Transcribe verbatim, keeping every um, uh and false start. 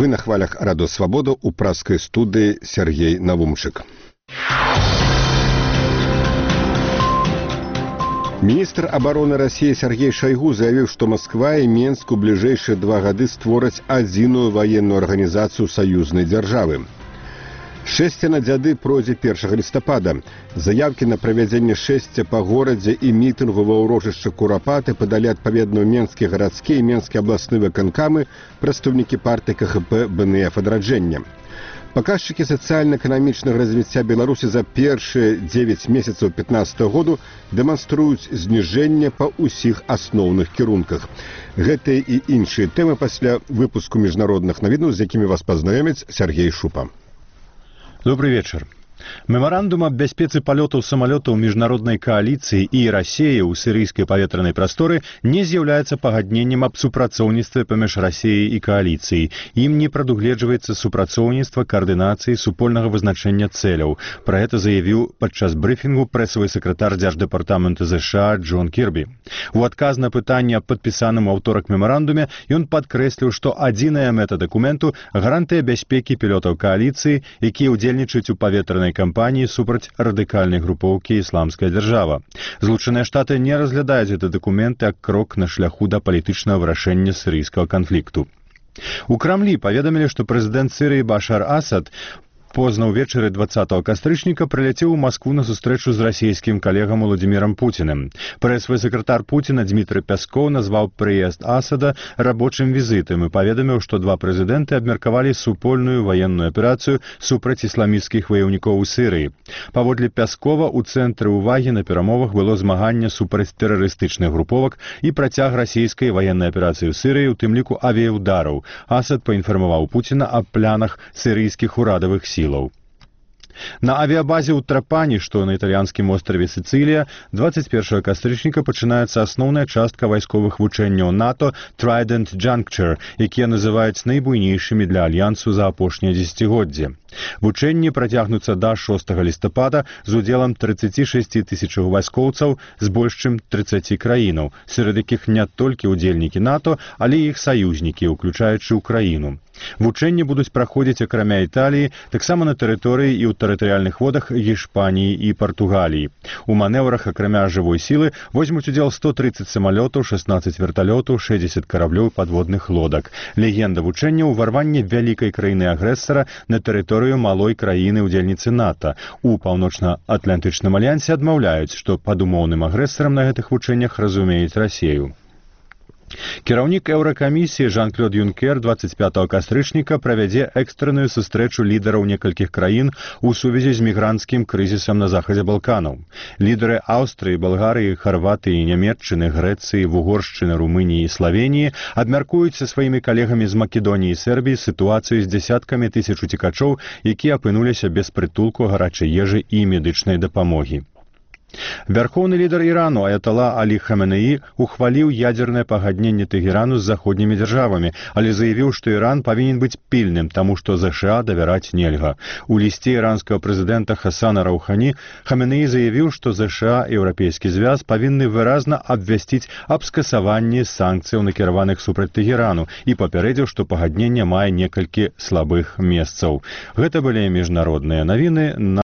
Вы на хвалях Радио Свобода у пражской студии Сергей Навумчик. Министр обороны России Сергей Шойгу заявил, что Москва и Минск у ближайшие два года створят одиную военную организацию союзной державы. Шэсце на дзяды пройдзе першага лістапада. Заявкі на правядзенне шэсця па горадзе і мітынгу ва ўрочышчы Курапаты падалі адпаведна менскія гарадскія і менскія абласныя выканкамы, прадстаўнікі партыі КХП БНФ адраджэння. Паказчыкі сацыяльна-эканамічнага развіцця Беларусі за першыя дзевяць месяцаў пятнаццатага году дэманструюць зніжэнне па ўсіх асноўных кірунках. Гэтыя і іншыя тэмы пасля выпуску міжнародных навінаў, з якімі вас пазнаёміць Сергей Шупа. Добрый вечер. Меморандум об бяспецы палётаў самалётаў міжнароднай кааліцыі і Расіі ў сірыйскай паветранай прасторы не з'яўляецца пагадненнем аб супрацоўніцтве паміж Расіяй і кааліцыяй. Ім не прадугледжваецца супрацоўніцтва каардынацыі супольнага вызначэння цэляў. Пра гэта заявіў падчас брыфінгу прэсавы сакратар дзярждэпартамента ЗША Джон Кірбі. У адказ на пытанне аб падпісаным у аўторак мемарандуме ён падкрэсліў, што адзіная мэта дакументу – гарантыя бяспекі пілотаў кааліцыі, якія ўдзельнічаюць у паветранай кампаніі супраць радыкальнай групоўкі «Ісламская дзяржава». Злучаныя Штаты не разглядаюць гэты дакумент як крок на шляху да палітычнага вырашэння сірыйскага канфлікту. У Крамлі паведамілі, што прэзідэнт Сірыі Башар Асад позна ўвечары дваццатага кастрычніка прыляцеў у Маскву на сустрэчу з расійскім калегам Уладзімірам Пуціным. Прэсавы сакратар Пуціна Дмітрый Пяскоў назваў прыезд Асада рабочым візітам і паведаміў, што два прэзідэнты абмеркавалі супольную ваенную аперацыю супраць ісламісцкіх ваяўнікоў у Сірыі. Паводле Пяскова, у цэнтры ўвагі на перамовах было змаганне супраць тэрарыстычных груповак і працяг расійскай ваеннай аперацыі ў Сірыі, у тым ліку авіяўдараў. Асад паінфармаваў Пуціна аб планах сірыйскіх урадавых сіл. На авіабазе ў Трапані, што на італьянскім острове Сіцылія, дваццаць першага кастрычніка пачынаецца асноўная частка вайсковых вучэнняў НАТО Trident Juncture, якія называюць найбуйнейшымі для альянсу за апошняе дзесяцігоддзе. Вучэнні працягнуцца да шостага лістапада з удзелам трыццаці шасці тысячаў вайскоўцаў з больш чым трыццаці краінаў, сярод якіх не толькі ўдзельнікі НАТО, але і іх саюзнікі, уключаючы ўкраіну. Вучэнні будуць праходзіць акрамя Італіі, таксама на тэрыторыі і ў тэрытарыяльных водах Гішпаніі і Партугаліі. У манеўрах акрамя жывой сілы возьмуць удзел сто трыццаць самалётаў, шаснаццаць верталётаў, шэсцьдзесят караблёў і падводных лодак. Легенда вучэння – ўварванне вялікай краіны-агрэсара на тэрыторыю малой краіны-удзельніцы НАТО. У паўночна-атлантычным альянсе адмаўляюць, што пад умоўным агрэсарам на гэтых вучэннях разумеюць Расію. Кіраўнік Еўракамісіі Жан-Клод Юнкер дваццаць пятага кастрычніка правядзе экстранную сустрэчу лідараў некалькіх краін у сувязі з мігранцкім крызісам на захадзе Балканаў. Лідары Аўстрыі, Балгарыі, Харватыі, Нямецчыны, Грэцыі, Вугоршчыны, Румыніі і Славеніі абмяркуюць са сваімі калегамі з Македоніі і Сербіі сітуацыю з дзясяткамі тысяч уцекачоў, якія апынуліся без прытулку, гарачай ежы і медычнай дапамогі. Вярхоўны лідар Ірану Аятала Алі Хаменеі ухваліў ядзернае пагадненне Тэгерану з заходнімі дзяржавамі, але заявіў, што Іран павінен быць пільным, таму што ЗША давяраць нельга. У лісце іранскага прэзідэнта Хасана Раухані Хаменеі заявіў, што ЗША і Еўрапейскі звяз павінны выразна абвясціць аб скасаванні санкцыяў, накіраваных супраць Тэгерану, і папярэдзіў, што пагадненне мае некалькі слабых месцаў. Гэта былі міжнародныя навіны на